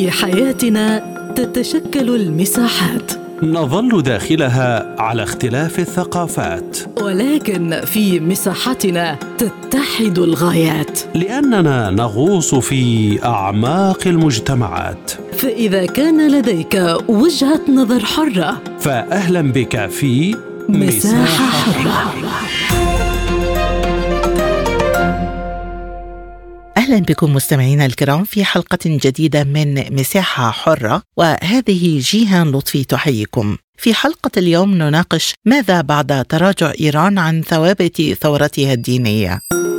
في حياتنا تتشكل المساحات، نظل داخلها على اختلاف الثقافات، ولكن في مساحتنا تتحد الغايات، لأننا نغوص في أعماق المجتمعات. فإذا كان لديك وجهة نظر حرة، فأهلا بك في مساحة حرة. أهلا بكم مستمعينا الكرام في حلقة جديدة من مساحة حرة، وهذه جيهان لطفي تحييكم. في حلقة اليوم نناقش ماذا بعد تراجع إيران عن ثوابت ثورتها الدينية.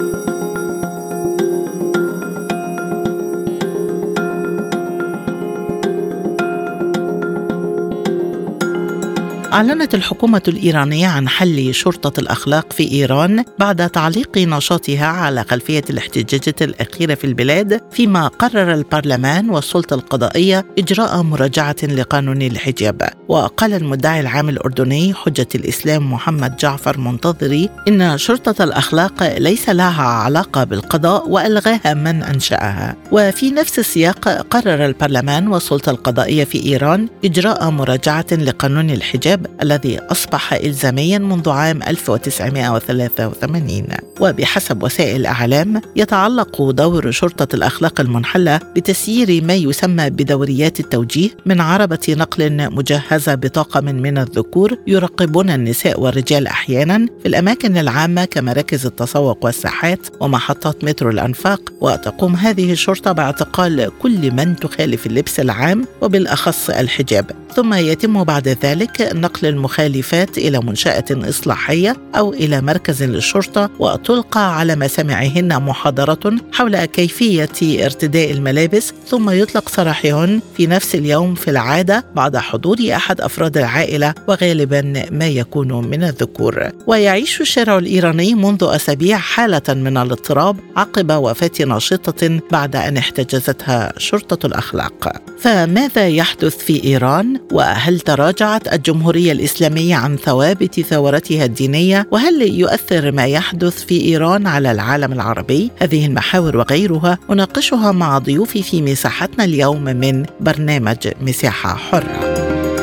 أعلنت الحكومة الإيرانية عن حل شرطة الأخلاق في إيران بعد تعليق نشاطها على خلفية الاحتجاجات الأخيرة في البلاد، فيما قرر البرلمان والسلطة القضائية إجراء مراجعة لقانون الحجاب. وقال المدعي العام الأردني حجة الإسلام محمد جعفر منتظري إن شرطة الأخلاق ليس لها علاقة بالقضاء وألغاها من أنشأها. وفي نفس السياق قرر البرلمان والسلطة القضائية في إيران إجراء مراجعة لقانون الحجاب الذي أصبح إلزاميا منذ عام 1983. وبحسب وسائل الإعلام يتعلق دور شرطة الأخلاق المنحلة بتسيير ما يسمى بدوريات التوجيه من عربة نقل مجهزة بطاقم من الذكور يراقبون النساء والرجال أحيانا في الأماكن العامة كمراكز التسوق والساحات ومحطات مترو الأنفاق. وتقوم هذه الشرطة باعتقال كل من تخالف اللبس العام وبالأخص الحجاب، ثم يتم بعد ذلك نقل المخالفات إلى منشأة إصلاحية أو إلى مركز للشرطة، وتلقى على مسامعهن محاضرة حول كيفية ارتداء الملابس، ثم يطلق سراحهن في نفس اليوم في العادة بعد حضور أحد أفراد العائلة، وغالبا ما يكون من الذكور. ويعيش الشارع الإيراني منذ أسابيع حالة من الاضطراب عقب وفاة ناشطة بعد أن احتجزتها شرطة الأخلاق. فماذا يحدث في إيران؟ وهل تراجعت الجمهورية الإسلامية عن ثوابت ثورتها الدينية؟ وهل يؤثر ما يحدث في إيران على العالم العربي؟ هذه المحاور وغيرها أناقشها مع ضيوفي في مساحتنا اليوم من برنامج مساحة حرة.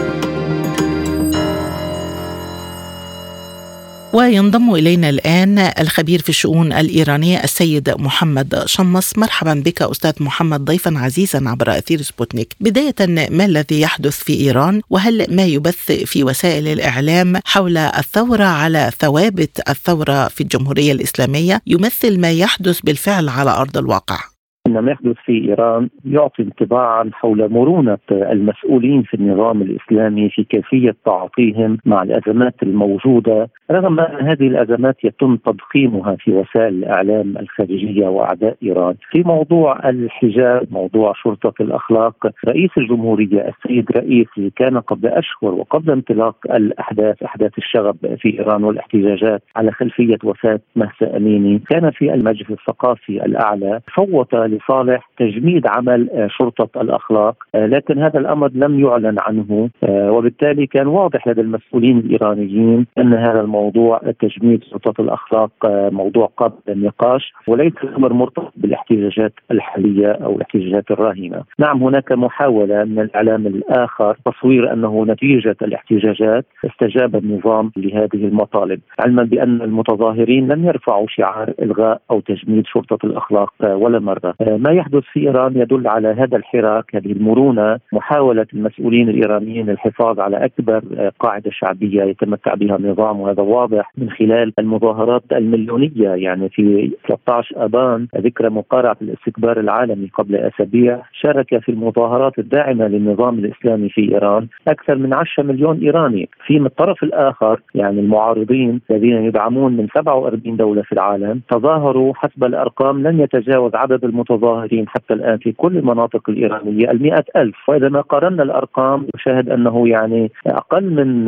وينضم إلينا الآن الخبير في الشؤون الإيرانية السيد محمد شمس. مرحبا بك أستاذ محمد ضيفا عزيزا عبر أثير سبوتنيك. بداية، ما الذي يحدث في إيران؟ وهل ما يبث في وسائل الإعلام حول الثورة على ثوابت الثورة في الجمهورية الإسلامية يمثل ما يحدث بالفعل على أرض الواقع؟ إن ما يحدث في إيران يعطي انطباعا حول مرونة المسؤولين في النظام الإسلامي في كيفية تعاطيهم مع الأزمات الموجودة، رغم أن هذه الأزمات يتم تضخيمها في وسائل الإعلام الخارجية وأعداء إيران. في موضوع الحجاب، موضوع شرطة الأخلاق، رئيس الجمهورية السيد رئيسي كان قبل أشهر وقبل انطلاق أحداث الشغب في إيران والاحتجاجات على خلفية وفاة مهسا أميني، كان في المجلس الثقافي الأعلى صوت لصالح تجميد عمل شرطة الأخلاق، لكن هذا الأمر لم يعلن عنه، وبالتالي كان واضح لدى المسؤولين الإيرانيين أن هذا الموضوع تجميد شرطة الأخلاق موضوع قابل للنقاش، وليس الأمر مرتبط بالاحتجاجات الحالية أو الاحتجاجات الراهنة. نعم، هناك محاولة من الإعلام الآخر تصوير أنه نتيجة الاحتجاجات استجاب النظام لهذه المطالب، علما بأن المتظاهرين لم يرفعوا شعار إلغاء أو تجميد شرطة الأخلاق ولا مرة. ما يحدث في إيران يدل على هذا الحراك، هذه المرونة، محاولة المسؤولين الإيرانيين الحفاظ على أكبر قاعدة شعبية يتمتع بها النظام، وهذا واضح من خلال المظاهرات المليونية. يعني في 13 آبان ذكرى مقارعة الاستكبار العالمي قبل أسابيع شارك في المظاهرات الداعمة للنظام الإسلامي في إيران أكثر من 10 مليون إيراني. في الطرف الآخر يعني المعارضين الذين يدعمون من 47 دولة في العالم تظاهروا حسب الأرقام لن يتجاوز عدد المتظاهرين حتى الآن في كل المناطق الإيرانية 100,000. وإذا ما قارنا الأرقام نشاهد أنه يعني أقل من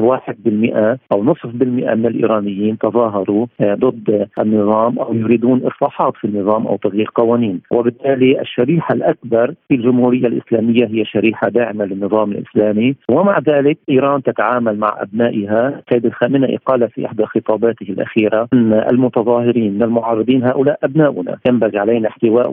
1% أو نصف بالمئة من الإيرانيين تظاهروا ضد النظام أو يريدون إصلاحات في النظام أو تغيير قوانين. وبالتالي الشريحة الأكبر في الجمهورية الإسلامية هي شريحة داعمة للنظام الإسلامي، ومع ذلك إيران تتعامل مع أبنائها. سيد الخامنئي قال في إحدى خطاباته الأخيرة أن المتظاهرين من المعارضين هؤلاء أبناؤنا، ينبغي علينا احتوائهم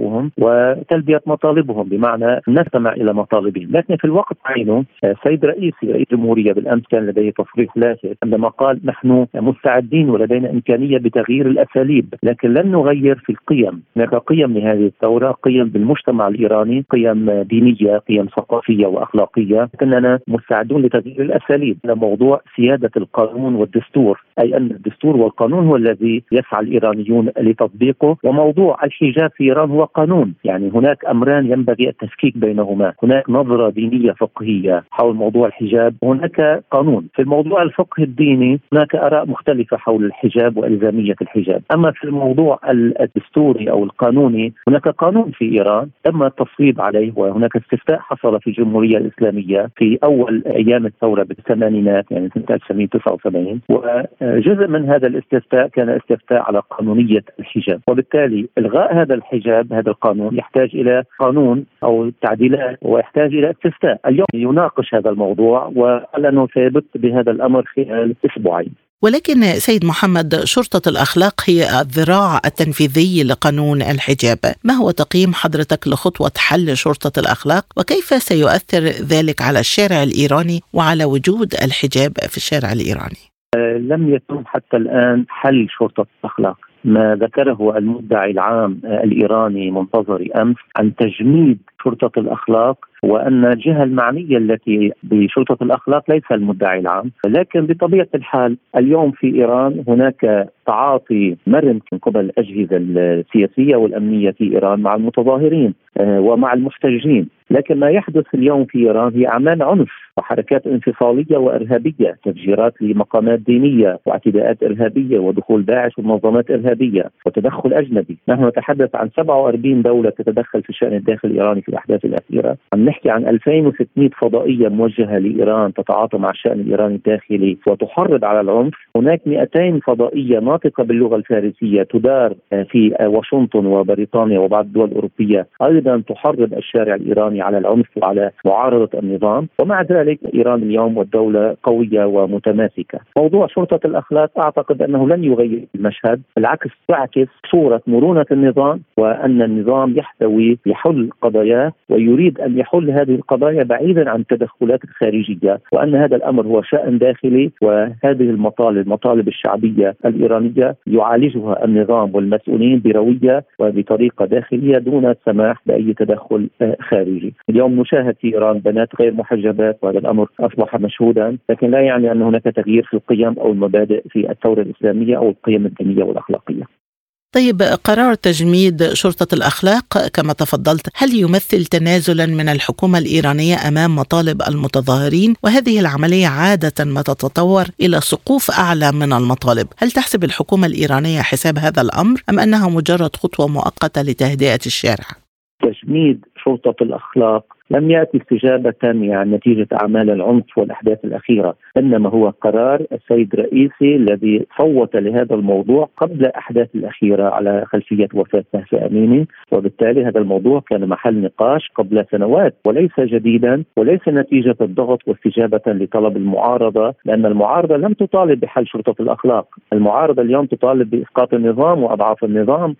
وتلبية مطالبهم، بمعنى نستمع إلى مطالبهم. لكن في الوقت عينه السيد رئيس الجمهورية بالأمس كان لديه تصريح لافت عندما قال نحن مستعدين ولدينا إمكانية بتغيير الأساليب، لكن لن نغير في القيم. هناك قيم لهذه الثورة، قيم بالمجتمع الإيراني، قيم دينية، قيم ثقافية وأخلاقية، لكننا مستعدون لتغيير الأساليب. موضوع سيادة القانون والدستور، أي أن الدستور والقانون هو الذي يسعى الإيرانيون لتطبيقه، وموضوع الحجاب في إيران هو قانون. يعني هناك أمران ينبغي التفكيك بينهما، هناك نظرة دينية فقهية حول موضوع الحجاب، وهناك قانون. في الموضوع الفقهي الديني هناك آراء مختلفة حول الحجاب وإلزامية الحجاب، أما في الموضوع الدستوري أو القانوني هناك قانون في إيران تم التصويب عليه، وهناك استفتاء حصل في الجمهورية الإسلامية في أول أيام الثورة بالثمانينات، يعني سنة 1979، وجزء من هذا الاستفتاء كان استفتاء على قانونية الحجاب، وبالتالي إلغاء هذا الحجاب، هذا القانون يحتاج إلى قانون أو تعديلات ويحتاج إلى استفتاء. اليوم يناقش هذا الموضوع وقال أنه سيبت بهذا الأمر خلال أسبوعين. ولكن سيد محمد، شرطة الأخلاق هي الذراع التنفيذي لقانون الحجاب. ما هو تقييم حضرتك لخطوة حل شرطة الأخلاق، وكيف سيؤثر ذلك على الشارع الإيراني وعلى وجود الحجاب في الشارع الإيراني؟ لم يتم حتى الآن حل شرطة الأخلاق. ما ذكره المدعي العام الإيراني منتظري أمس عن تجميد شرطة الأخلاق، وأن الجهة المعنية التي بشرطة الأخلاق ليس المدعي العام، لكن بطبيعة الحال اليوم في إيران هناك تعاطي مرن من قبل الأجهزة السياسية والأمنية في إيران مع المتظاهرين ومع المحتجين. لكن ما يحدث اليوم في إيران هي أعمال عنف وحركات انفصالية وإرهابية، تفجيرات لمقامات دينية واعتداءات إرهابية ودخول داعش ومنظمات إرهابية وتدخل أجنبي. نحن نتحدث عن 47 دولة تتدخل في الشأن الداخلي الإيراني في الأحداث الأخيرة. عم نحكي عن 2600 فضائية موجهة لإيران تتعاطى مع الشأن الإيراني الداخلي وتحرض على العنف. هناك 200 فضائية ناطقة باللغة الفارسية تدار في واشنطن وبريطانيا وبعض الدول الأوروبية أيضا تحرض الشارع الإيراني على العنف وعلى معارضة النظام. ومع ذلك إيران اليوم والدولة قوية ومتماسكة. موضوع شرطة الأخلاق أعتقد أنه لن يغير المشهد، بالعكس يعكس صورة مرونة النظام، وأن النظام يحتوي يحل قضاياه ويريد أن يحل هذه القضايا بعيدا عن التدخلات الخارجية، وأن هذا الأمر هو شأن داخلي، وهذه المطالب الشعبية الإيرانية يعالجها النظام والمسؤولين بروية وبطريقة داخلية دون السماح بأي تدخل خارجي. اليوم نشاهد في إيران بنات غير محجبات، وهذا الأمر أصبح مشهودا، لكن لا يعني أن هناك تغيير في القيم أو المبادئ في الثورة الإسلامية أو القيم الدينية والأخلاقية. طيب، قرار تجميد شرطة الأخلاق كما تفضلت، هل يمثل تنازلا من الحكومة الإيرانية أمام مطالب المتظاهرين؟ وهذه العملية عادة ما تتطور إلى سقوف أعلى من المطالب. هل تحسب الحكومة الإيرانية حساب هذا الأمر أم أنها مجرد خطوة مؤقتة لتهدئة الشارع؟ تجميد شرطة الأخلاق لم يأتي استجابة يعني نتيجة أعمال العنف والأحداث الأخيرة، إنما هو قرار السيد رئيسي الذي صوت لهذا الموضوع قبل الأحداث الأخيرة على خلفية وفاة مهسا أميني، وبالتالي هذا الموضوع كان محل نقاش قبل سنوات وليس جديدا، وليس نتيجة الضغط واستجابة لطلب المعارضة، لأن المعارضة لم تطالب بحل شرطة الأخلاق. المعارضة اليوم تطالب بإسقاط النظام وأضعاف النظام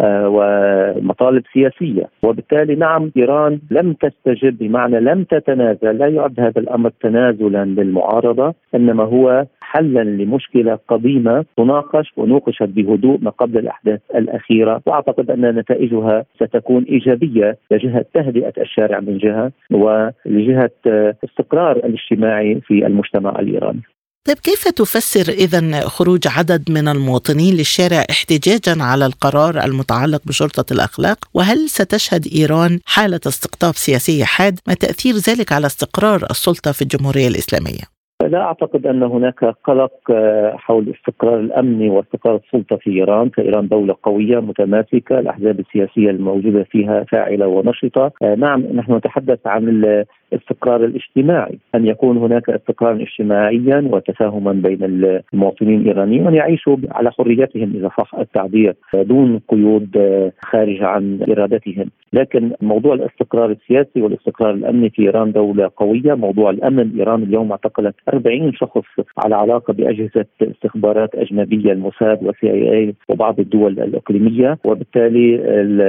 ومطالب سياسية، وبالتالي نعم إيران لم تستجب، بمعنى لم تتنازل. لا يعد هذا الأمر تنازلا للمعارضة، إنما هو حلا لمشكلة قديمة تناقش ونوقشت بهدوء ما قبل الأحداث الأخيرة، وأعتقد أن نتائجها ستكون إيجابية لجهة تهدئة الشارع من جهة، ولجهة استقرار الاجتماعي في المجتمع الإيراني. طيب، كيف تفسر إذن خروج عدد من المواطنين للشارع احتجاجا على القرار المتعلق بشرطة الأخلاق؟ وهل ستشهد إيران حالة استقطاب سياسي حاد؟ ما تأثير ذلك على استقرار السلطة في الجمهورية الإسلامية؟ لا أعتقد أن هناك قلق حول الاستقرار الأمني واستقرار السلطة في إيران. فإيران دولة قوية متماسكة، الأحزاب السياسية الموجودة فيها فاعلة ونشطة. نعم، نحن نتحدث عن الاستقرار الاجتماعي، أن يكون هناك استقرارا اجتماعيا وتفاهما بين المواطنين الإيرانيين وأن يعيشوا على حريتهم إذا صح التعبير دون قيود خارجة عن إرادتهم. لكن موضوع الاستقرار السياسي والاستقرار الأمني في إيران دولة قوية. موضوع الأمن، إيران اليوم اعتقلت 40 شخص على علاقة بأجهزة استخبارات أجنبية، الموساد وCIA وبعض الدول الإقليمية، وبالتالي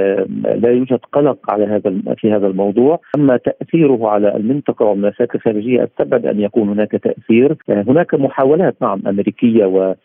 لا يوجد قلق في هذا الموضوع. أما تأثيره على المنطقة والملفات الخارجية استبعد أن يكون هناك تأثير. هناك محاولات أمريكية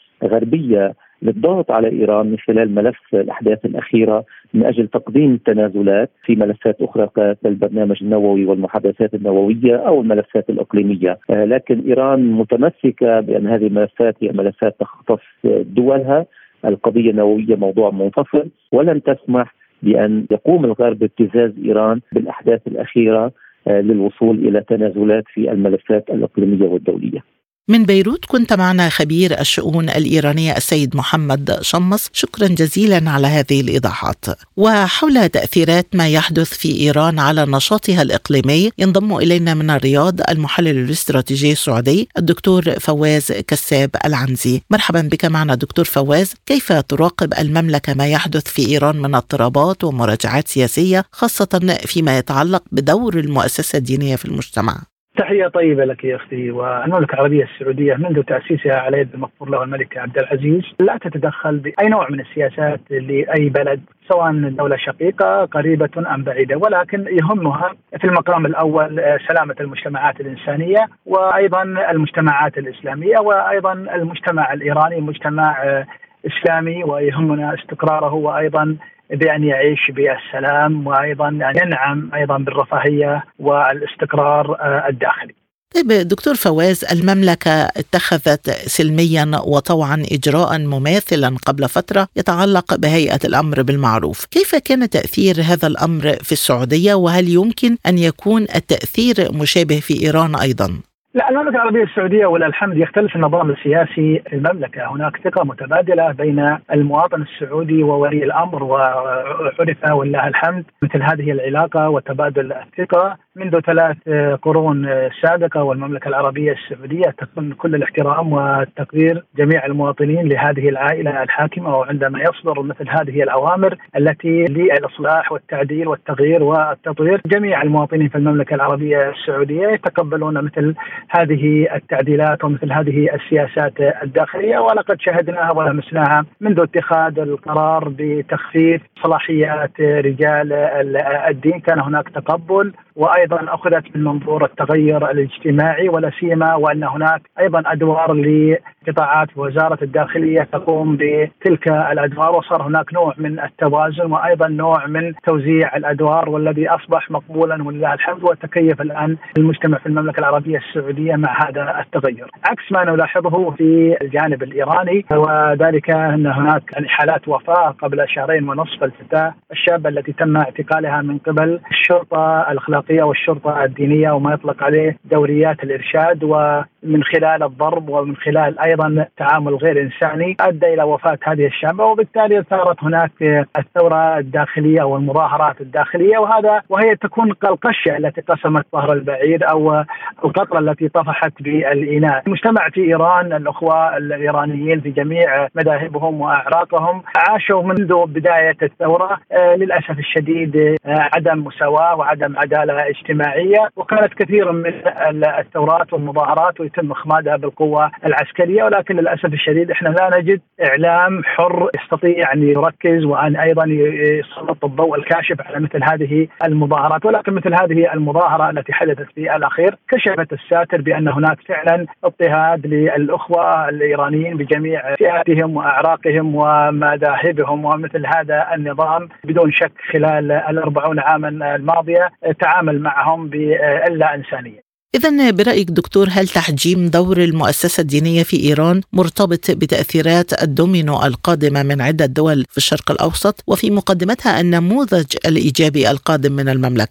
وغربية للضغط على إيران من خلال ملف الأحداث الأخيرة من أجل تقديم تنازلات في ملفات أخرى كالبرنامج النووي والمحادثات النووية أو الملفات الإقليمية. لكن إيران متمسكة بأن هذه الملفات هي ملفات تختص دولها. القضية النووية موضوع منفصل، ولن تسمح بأن يقوم الغرب بابتزاز إيران بالأحداث الأخيرة للوصول إلى تنازلات في الملفات الإقليمية والدولية. من بيروت كنت معنا خبير الشؤون الإيرانية السيد محمد شمس، شكرا جزيلا على هذه الإيضاحات. وحول تأثيرات ما يحدث في إيران على نشاطها الإقليمي ينضم إلينا من الرياض المحلل الاستراتيجي السعودي الدكتور فواز كساب العنزي. مرحبا بك معنا دكتور فواز. كيف تراقب المملكة ما يحدث في إيران من اضطرابات ومراجعات سياسية، خاصة فيما يتعلق بدور المؤسسة الدينية في المجتمع؟ تحية طيبة لك يا أختي. والمملكة العربية السعودية منذ تأسيسها على يد المغفور له الملك عبد العزيز لا تتدخل بأي نوع من السياسات لأي بلد، سواء دولة شقيقة قريبة أم بعيدة، ولكن يهمها في المقام الأول سلامة المجتمعات الإنسانية وأيضا المجتمعات الإسلامية، وأيضا المجتمع الإيراني مجتمع إسلامي ويهمنا استقراره، وأيضا بأن يعيش بالسلام، وأيضا ينعم أيضا بالرفاهية والاستقرار الداخلي. طيب دكتور فواز، المملكة اتخذت سلميا وطوعا إجراء مماثلا قبل فترة يتعلق بهيئة الأمر بالمعروف. كيف كان تأثير هذا الأمر في السعودية، وهل يمكن أن يكون التأثير مشابه في إيران أيضا؟ لا، المملكة العربية السعودية ولله الحمد يختلف النظام السياسي في المملكة. هناك ثقة متبادلة بين المواطن السعودي وولي الأمر، وعرف ولله الحمد مثل هذه العلاقة وتبادل الثقة منذ 3 قرون سابقة. والمملكة العربية السعودية تكون كل الاحترام والتقدير جميع المواطنين لهذه العائلة الحاكمة، وعندما يصدر مثل هذه الأوامر التي للإصلاح والتعديل والتغيير والتطوير، جميع المواطنين في المملكة العربية السعودية يتقبلون مثل هذه التعديلات ومثل هذه السياسات الداخلية. ولقد شاهدناها ولمسناها منذ اتخاذ القرار بتخفيف صلاحيات رجال الدين، كان هناك تقبل، وأيضا أخذت من منظور التغير الاجتماعي، ولا سيما وأن هناك أيضا أدوار لقطاعات وزارة الداخلية تقوم بتلك الأدوار، وصار هناك نوع من التوازن وأيضا نوع من توزيع الأدوار، والذي أصبح مقبولا ولله الحمد، وتكيف الآن المجتمع في المملكة العربية السعودية مع هذا التغير، عكس ما نلاحظه في الجانب الإيراني، وذلك أن هناك حالات وفاة قبل 2.5 شهور الفتاة الشابة التي تم اعتقالها من قبل الشرطة الأخلاقية والشرطة الدينية وما يطلق عليه دوريات الإرشاد، ومن خلال الضرب ومن خلال أيضا تعامل غير إنساني أدى إلى وفاة هذه الشابة. وبالتالي صارت هناك الثورة الداخلية والمظاهرات الداخلية، وهي تكون كالقشة التي قسمت ظهر البعير أو القطرة التي طفحت بالإناء. المجتمع في إيران، الأخوة الإيرانيين في جميع مذاهبهم وأعراقهم، عاشوا منذ بداية الثورة للأسف الشديد عدم مساواة وعدم عدالة اجتماعية، وكانت كثير من الثورات والمظاهرات ويتم إخمادها بالقوة العسكرية. ولكن للأسف الشديد احنا لا نجد إعلام حر يستطيع أن يركز وأن أيضا يسلط الضوء الكاشف على مثل هذه المظاهرات. ولكن مثل هذه المظاهرة التي حدثت في الأخير كشفت الساتر بأن هناك فعلا اضطهاد للأخوة الإيرانيين بجميع فئاتهم وأعراقهم ومذاهبهم، ومثل هذا النظام بدون شك خلال 40 عاما الماضية تعامل معهم بإلا إنسانية. إذن برأيك دكتور، هل تحجيم دور المؤسسة الدينية في إيران مرتبط بتأثيرات الدومينو القادمة من عدة دول في الشرق الأوسط، وفي مقدمتها النموذج الإيجابي القادم من المملكة؟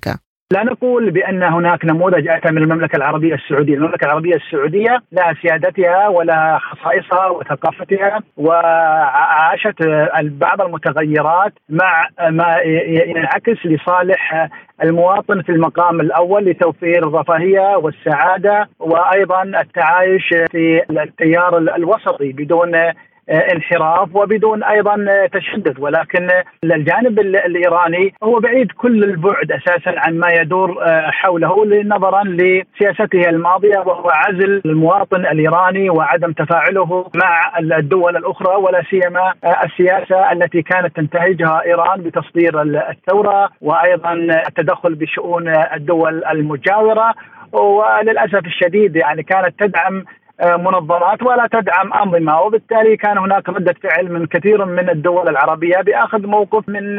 لا نقول بأن هناك نموذج أتى من المملكة العربية السعودية. المملكة العربية السعودية لها سيادتها ولها خصائصها وثقافتها، وعاشت بعض المتغيرات مع ما ينعكس لصالح المواطن في المقام الأول لتوفير الرفاهية والسعادة، وأيضا التعايش في التيار الوسطي بدون انحراف وبدون ايضا تشدد. ولكن الجانب الايراني هو بعيد كل البعد اساسا عن ما يدور حوله، نظرا لسياسته الماضيه، وهو عزل المواطن الايراني وعدم تفاعله مع الدول الاخرى، ولا سيما السياسه التي كانت تنتهجها ايران بتصدير الثوره وايضا التدخل بشؤون الدول المجاوره. وللاسف الشديد يعني كانت تدعم منظمات ولا تدعم أنظمة، وبالتالي كان هناك ردة فعل من كثير من الدول العربية بأخذ موقف من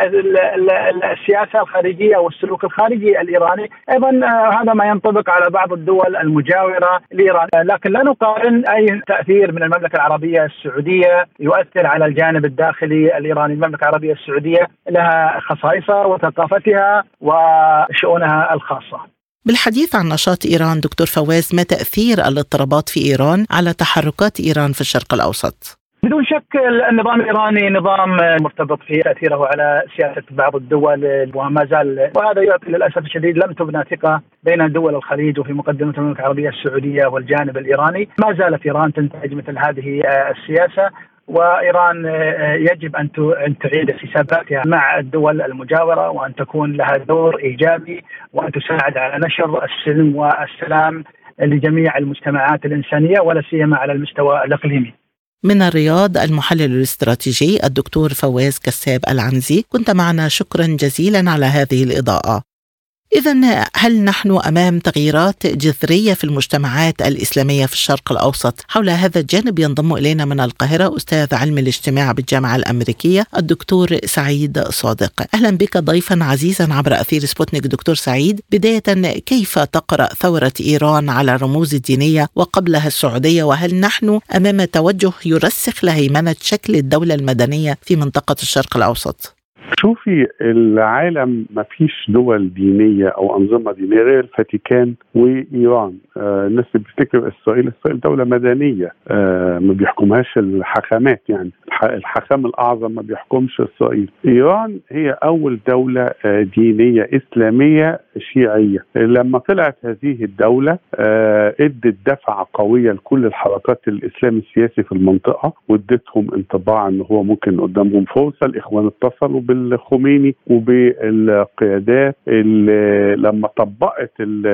السياسة الخارجية والسلوك الخارجي الإيراني. أيضا هذا ما ينطبق على بعض الدول المجاورة لإيران، لكن لا نقارن أي تأثير من المملكة العربية السعودية يؤثر على الجانب الداخلي الإيراني. المملكة العربية السعودية لها خصائصها وثقافتها وشؤونها الخاصة. بالحديث عن نشاط إيران دكتور فواز، ما تأثير الاضطرابات في إيران على تحركات إيران في الشرق الأوسط؟ بدون شك النظام الإيراني نظام مرتبط في تأثيره على سياسة بعض الدول، وما زال، وهذا يعطي للأسف الشديد لم تبنى ثقة بين دول الخليج وفي مقدمة المملكة العربية السعودية والجانب الإيراني. ما زالت إيران تنتهج مثل هذه السياسة، وإيران يجب أن تعيد حساباتها مع الدول المجاورة، وأن تكون لها دور إيجابي، وأن تساعد على نشر السلم والسلام لجميع المجتمعات الإنسانية ولا سيما على المستوى الإقليمي. من الرياض المحلل الاستراتيجي الدكتور فواز كساب العنزي، كنت معنا، شكرا جزيلا على هذه الإضاءة. إذن هل نحن أمام تغييرات جذرية في المجتمعات الإسلامية في الشرق الأوسط؟ حول هذا الجانب ينضم إلينا من القاهرة أستاذ علم الاجتماع بالجامعة الأمريكية الدكتور سعيد صادق. أهلا بك ضيفا عزيزا عبر أثير سبوتنيك. دكتور سعيد، بداية كيف تقرأ ثورة إيران على الرموز الدينية وقبلها السعودية، وهل نحن أمام توجه يرسخ لهيمنة شكل الدولة المدنية في منطقة الشرق الأوسط؟ شوفي، العالم ما فيش دول دينية أو أنظمة دينية غير الفاتيكان وإيران. الناس بتفتكر إسرائيل دولة مدنية ما بيحكمهاش الحاخامات، يعني الحاخام الأعظم ما بيحكمش إسرائيل. إيران هي أول دولة دينية إسلامية شيعية. لما طلعت هذه الدولة ادت دفعة قوية لكل الحركات الإسلام السياسي في المنطقة، وادتهم انطباع أنه هو ممكن قدامهم فرصة. الإخوان اتصلوا بالخميني وبالقيادات اللي لما طبقت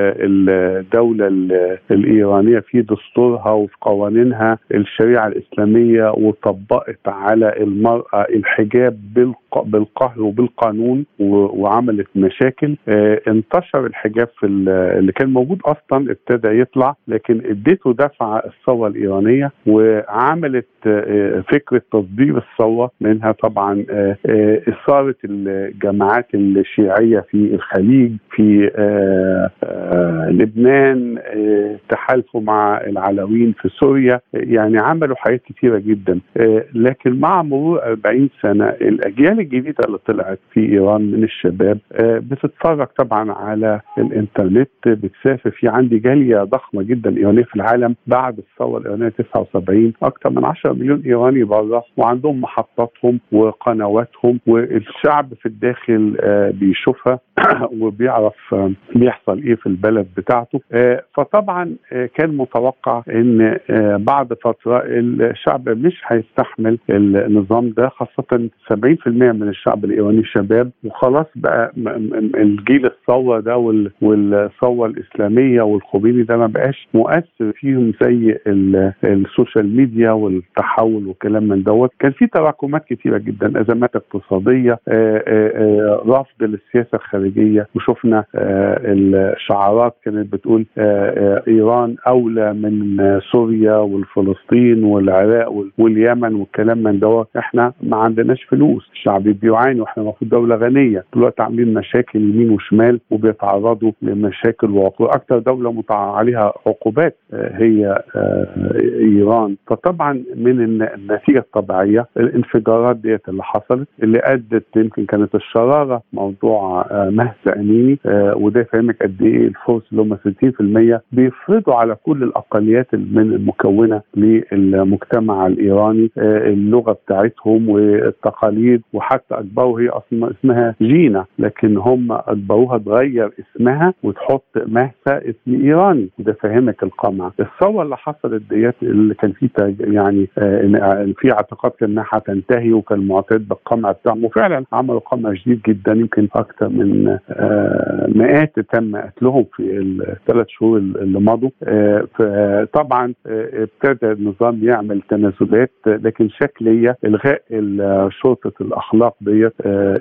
الدولة الإيرانية في دستورها وفي قوانينها الشريعة الإسلامية، وطبقت على المرأة الحجاب بالقهر وبالقانون، وعملت مشاكل. انتشر الحجاب في اللي كان موجود أصلا ابتدى يطلع، لكن اديته دفعة الثورة الإيرانية، وعملت فكرة تصدير الثورة، منها طبعا إثارة الجماعات الشيعية في الخليج، في لبنان، تحالفوا مع العلويين في سوريا. يعني عملوا حاجات كتيرة جدا. لكن مع مرور 40 سنة الأجيال الجديدة اللي طلعت في إيران من الشباب بتتفرج طبعا على الإنترنت، بتسافر. في عندي جالية ضخمة جدا إيرانية في العالم بعد الثورة الإيرانية 79، أكثر من 10 مليون إيراني بره، وعندهم محطاتهم وقنواتهم، والشعب في الداخل بيشوفها وبيعرف بيحصل ايه في البلد بتاعته. فطبعا كان متوقع ان بعد فترة الشعب مش هيستحمل النظام ده، خاصة 70% من الشعب الإيراني شباب، وخلاص بقى الجيل الثورة ده والثورة الإسلامية والخميني ده ما بقاش مؤثر فيهم زي السوشيال ميديا والتحول وكلام من دوت. كان في تراكمات كتيرة جدا، أزمات اقتصادية، رفض للسياسة الخارجية، وشفنا الشعارات كانت بتقول إيران أولى من سوريا والفلسطين والعراق واليمن والكلام من دوت. احنا ما عندناش فلوس، الشعب بيعاني، واحنا المفروض دولة غنية. دلوقتي عاملين مشاكل يمين وشمال وبيتعرضوا لمشاكل وعقوبات. أكتر دولة عليها عقوبات هي إيران. فطبعا من النتيجة الطبيعية الانفجارات ديت اللي حصلت، اللي أدت زادت يمكن كانت الشراره موضوع مهسا اميني، وده يفهمك قد ايه الفرس اللي هم 60% بيفرضوا على كل الاقليات من المكونه للمجتمع الايراني اللغه بتاعتهم والتقاليد، وحتى اجبروا، هي اصلا اسمها جينا لكن هم اجبروها تغير اسمها وتحط مهسا اسم ايراني، وده فهمك القمع. الثوره اللي حصلت ديت اللي كان فيه يعني في اعتقاد كان انها هتنتهي وكان معتاد بالقمع بتاعهم، وفعلا عملوا قمع جديد جدا، يمكن اكثر من مئات تم قتلهم في الثلاث شهور اللي مضوا. فطبعا ابتدى النظام يعمل تنازلات لكن شكليه الغاء شرطه الاخلاق ديت،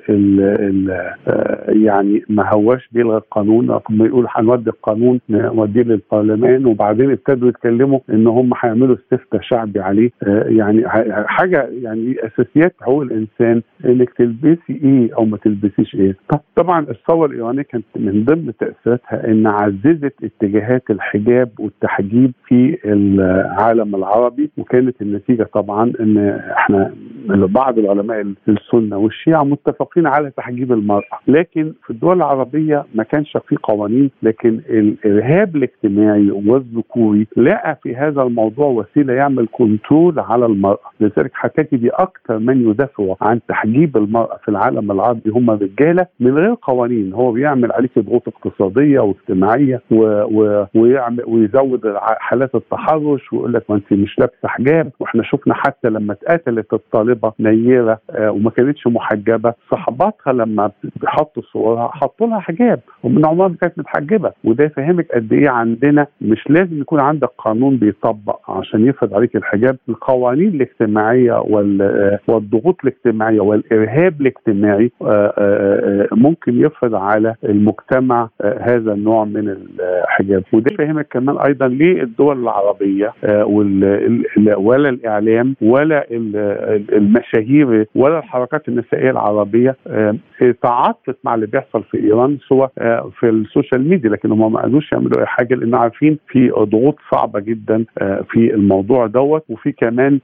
يعني ما هواش بيلغى القانون، يقول هنودي القانون نوديه للبرلمان، وبعدين ابتدوا يتكلموا ان هم هيعملوا استفتاء شعبي عليه. يعني حاجه يعني اساسيات حقوق الانسان انك تلبسي ايه او ما تلبسيش ايه. طبعا الثوره الايرانيه كانت من ضمن تاثيراتها ان عززت اتجاهات الحجاب والتحجيب في العالم العربي، وكانت النتيجه طبعا ان احنا بعض العلماء السنه والشيعه متفقين على تحجيب المراه، لكن في الدول العربيه ما كانش في قوانين، لكن الارهاب الاجتماعي والذكوري لقى في هذا الموضوع وسيله يعمل كنترول على المراه، لذلك هتجدي اكثر من يدافعوا عن تحجيب المراه في العالم العربي هم رجاله من غير قوانين. هو بيعمل عليك ضغوط اقتصاديه واجتماعيه ويعمل ويزود حالات التحرش ويقول لك ما انت مش لابسه حجاب. واحنا شفنا حتى لما اتقتلت الطالبه نيره وما كانتش محجبه، صحباتها لما بيحطوا صورها حطوا لها حجاب ومن عمرها ما كانت متحجبه، وده يفهمك قد ايه عندنا مش لازم يكون عندك قانون بيطبق عشان يفرض عليك الحجاب. القوانين الاجتماعيه والضغوط الاجتماعيه والارهاب الاجتماعي ممكن يفرض على المجتمع هذا النوع من الحجاب. وده يفهمك كمان ايضا ليه الدول العربيه ولا الاعلام ولا المشاهير ولا الحركات النسائيه العربيه تعاطفت مع اللي بيحصل في ايران سواء في السوشيال ميديا، لكن هم ما قدروش يعملوا اي حاجه لان عارفين في ضغوط صعبه جدا في الموضوع دوت. وفي كمان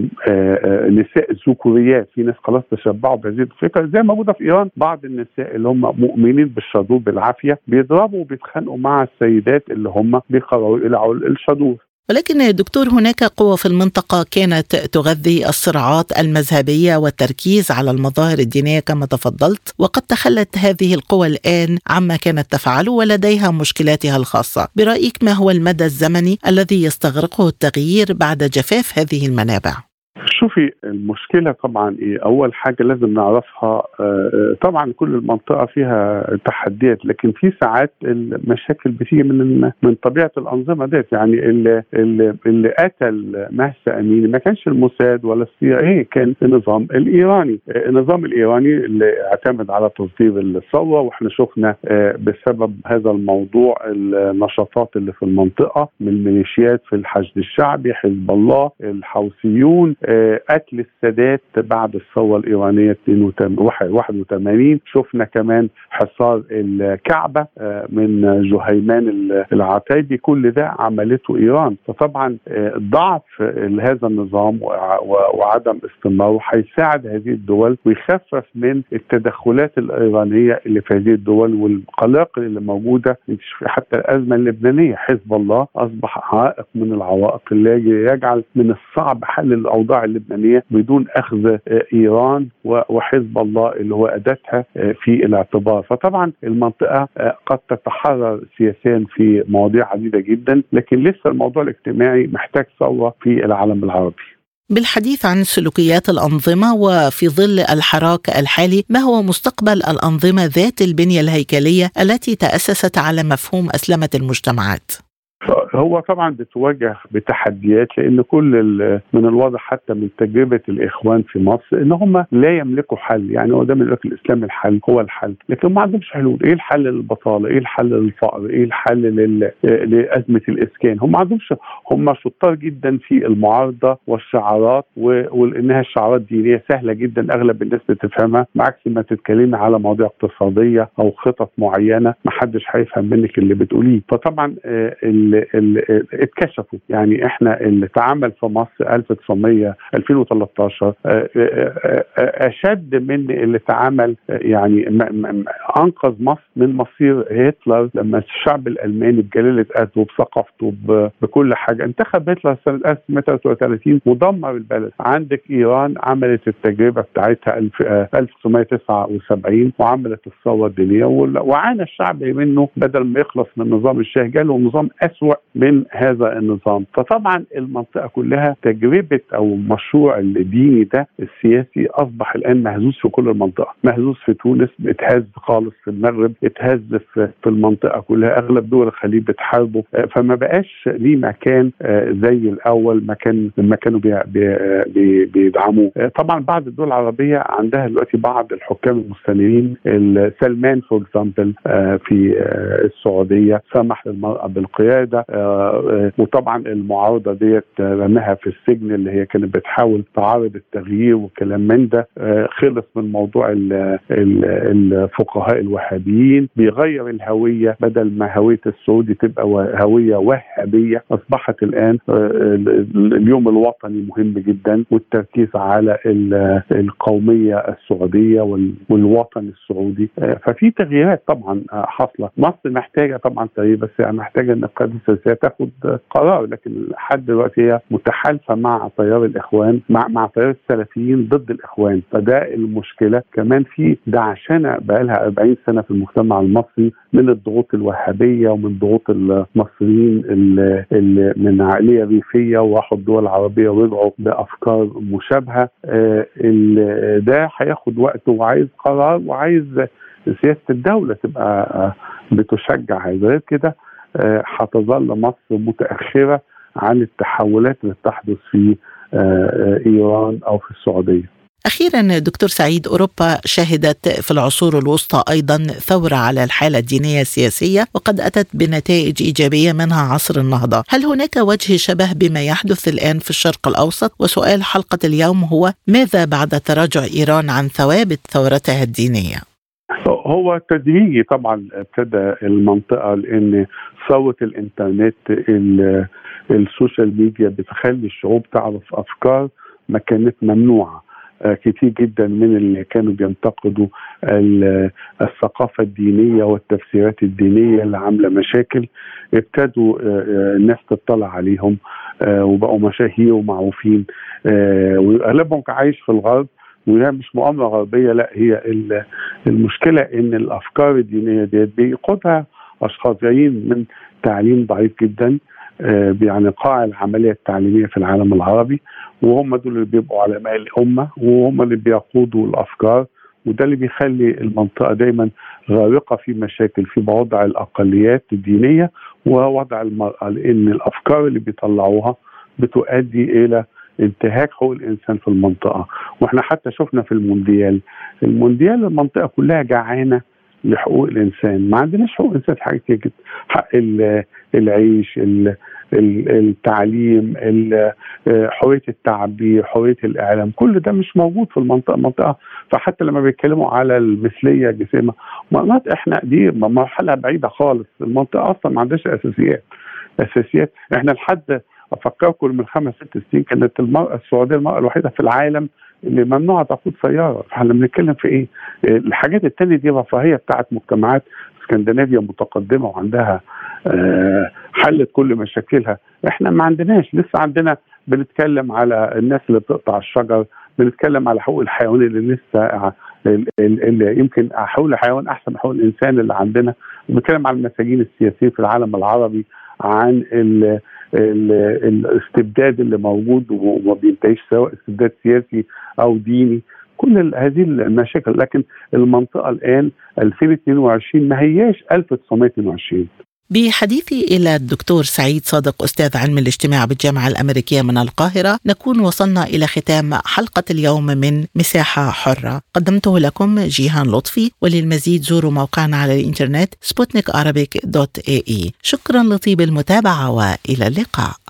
نساء ذكوريات، في ناس خلاص تشبعوا بهذه الفكره زي ما موجوده في ايران، بعض النساء اللي هم مؤمنين بالشذوذ بالعافيه بيضربوا وبيتخانقوا مع السيدات اللي هم بيقرروا يقلعوا الشذوذ. ولكن دكتور هناك قوى في المنطقة كانت تغذي الصراعات المذهبية والتركيز على المظاهر الدينية كما تفضلت، وقد تخلت هذه القوى الآن عما كانت تفعله ولديها مشكلاتها الخاصة. برأيك ما هو المدى الزمني الذي يستغرقه التغيير بعد جفاف هذه المنابع؟ شوفي المشكلة طبعا ايه، اول حاجة لازم نعرفها طبعا كل المنطقة فيها تحديات، لكن في ساعات المشاكل بتيجي من طبيعة الانظمة ديت. يعني اللي قتل مهسا اميني ما كانش الموساد ولا السياسة، كان النظام الايراني. النظام الايراني اللي اعتمد على تصدير الثورة، واحنا شفنا بسبب هذا الموضوع النشاطات اللي في المنطقة من ميليشيات في الحشد الشعبي، حزب الله، الحوثيون، قتل السادات بعد الثورة الإيرانية 81. شفنا كمان حصار الكعبة من جهيمان العتيبي، كل ده عملته إيران. فطبعا ضعف هذا النظام وعدم استمراره هيساعد هذه الدول ويخفف من التدخلات الإيرانية اللي في هذه الدول والقلاقل اللي موجودة. حتى الأزمة اللبنانية حزب الله أصبح عائق من العوائق اللي يجعل من الصعب حل الأوضاع اللبنانية بدون أخذ إيران وحزب الله اللي هو أداتها في الاعتبار. فطبعا المنطقة قد تتحرر سياسيا في مواضيع عديدة جدا، لكن لسه الموضوع الاجتماعي محتاج ثورة في العالم العربي. بالحديث عن سلوكيات الأنظمة وفي ظل الحراك الحالي، ما هو مستقبل الأنظمة ذات البنية الهيكلية التي تأسست على مفهوم أسلمة المجتمعات؟ هو طبعا بتواجه بتحديات، لان كل من الواضح حتى من تجربه الاخوان في مصر ان هم لا يملكوا حل. يعني هو ده من الاسلام الحل هو الحل، لكن ما عندهمش حلول. ايه الحل للبطاله؟ ايه الحل للفقر؟ ايه الحل لازمه الاسكان؟ هم ما عندهمش. هم شطار جدا في المعارضه والشعارات، ولانها الشعارات دينيه سهله جدا اغلب الناس بتفهمها، بعكس ما تتكلمي على مواضيع اقتصاديه او خطط معينه ما حدش هيفهم منك اللي بتقوليه. فطبعا اتكشفوا. يعني احنا اللي اتعمل في مصر 2013 اشد من اللي اتعمل، يعني انقذ مصر من مصير هتلر لما الشعب الالماني بجلاله قدره بثقافته بكل حاجه انتخب هتلر سنه 1933 ودمر البلد. عندك ايران عملت التجربه بتاعتها 1979 وعملت الثوره الدينيه وعانى الشعب منه، بدل ما يخلص من نظام الشاه جاله نظام اسوأ من هذا النظام. فطبعا المنطقه كلها تجربه او مشروع الديني ده السياسي اصبح الان مهزوز في كل المنطقه، مهزوز في تونس، اتهز خالص في المغرب، اتهز في المنطقه كلها، اغلب دول الخليج بتحاربه، فما بقاش ليه مكان زي الاول لما كانوا بيدعموه. طبعا بعض الدول العربيه عندها دلوقتي بعض الحكام المستنيرين، سلمان فور اكزامبل في السعوديه سمح للمراه بالقياده، وطبعا المعارضه ديت رماها في السجن اللي هي كانت بتحاول تعارض التغيير وكلام من ده. خلص من موضوع الفقهاء الوهابيين، بيغير الهويه، بدل ما هويه السعودي تبقى هويه وهابيه اصبحت الان اليوم الوطني مهم جدا، والتركيز على القوميه السعوديه والوطن السعودي. ففي تغييرات طبعا حاصله. مصر محتاجه طبعا تغيير، بس محتاجه ان القياده السياسيه تاخد قرار، لكن لحد دلوقتي هي متحالفه مع تيار الاخوان، مع تيار السلفيين ضد الاخوان. فده المشكله. كمان في دعشنه بقى لها 40 سنه في المجتمع المصري من الضغوط الوهابيه ومن ضغوط المصريين اللي من عقليه ريفيه وراحوا الدول العربيه ورجعوا بافكار مشابهه. ده هياخد وقت وعايز قرار وعايز سياسه الدوله تبقى بتشجع هذا. غير كده هتظل مصر متاخره عن التحولات اللي تحدث في ايران او في السعوديه. أخيراً دكتور سعيد، أوروبا شهدت في العصور الوسطى أيضاً ثورة على الحالة الدينية السياسية، وقد أتت بنتائج إيجابية منها عصر النهضة. هل هناك وجه شبه بما يحدث الآن في الشرق الأوسط؟ وسؤال حلقة اليوم هو: ماذا بعد تراجع إيران عن ثوابت ثورتها الدينية؟ هو تدريجي طبعا ابتدى المنطقة، لأن ثورة الإنترنت السوشيال ميديا بتخلي الشعوب تعرف أفكار ما كانت ممنوعة. كتير جدا من اللي كانوا بينتقدوا الثقافة الدينية والتفسيرات الدينية اللي عاملة مشاكل ابتدوا الناس تطلع عليهم وبقوا مشاهير ومعروفين، وأغلبهم عايش في الغرب. وهي مش مؤامرة غربية، لا، هي المشكلة إن الأفكار الدينية ديت بيقودها أشخاص جايين من تعليم ضعيف جدا، يعني قاع العملية التعليمية في العالم العربي، وهم دول اللي بيبقوا علماء الأمة وهم اللي بيقودوا الأفكار. وده اللي بيخلي المنطقة دايما غارقة في مشاكل في وضع الأقليات الدينية ووضع المرأة، لأن الأفكار اللي بيطلعوها بتؤدي إلى انتهاك حقوق الإنسان في المنطقة. وإحنا حتى شفنا في المونديال المنطقة كلها جعانة لحقوق الإنسان، ما عندناش حقوق الإنسان في حاجات كتير، حق العيش، التعليم، حرية التعبير، حرية الإعلام، كل ده مش موجود في المنطقة. فحتى لما بيتكلموا على المثلية الجسيمة، مناطق احنا دي مرحلة بعيدة خالص. المنطقة أصلا ما عندهاش أساسيات. احنا لحد أفكركم من 5-6 سنين كانت المرأة السعودية المرأة الوحيدة في العالم اللي ممنوع تقود سيارة. فاحنا بنتكلم في ايه؟ الحاجات التانية دي رفاهية بتاعت مجتمعات اسكندنافيا متقدمة وعندها حلت كل مشاكلها. احنا ما عندناش، لسه عندنا بنتكلم على الناس اللي بتقطع الشجر، بنتكلم على حقوق الحيوان اللي لسه اللي يمكن حقوق الحيوان احسن من حقوق الانسان اللي عندنا، بنتكلم على المساجين السياسيين في العالم العربي، عن الاستبداد اللي موجود وما بينتهيش، سواء استبداد سياسي او ديني، كل هذه المشاكل. لكن المنطقة الآن 2022 ما هياش 1922. بحديثي إلى الدكتور سعيد صادق أستاذ علم الاجتماع بالجامعة الأمريكية من القاهرة، نكون وصلنا إلى ختام حلقة اليوم من مساحة حرة. قدمته لكم جيهان لطفي، وللمزيد زوروا موقعنا على الإنترنت sputnikarabic.ae. شكرا لطيب المتابعة وإلى اللقاء.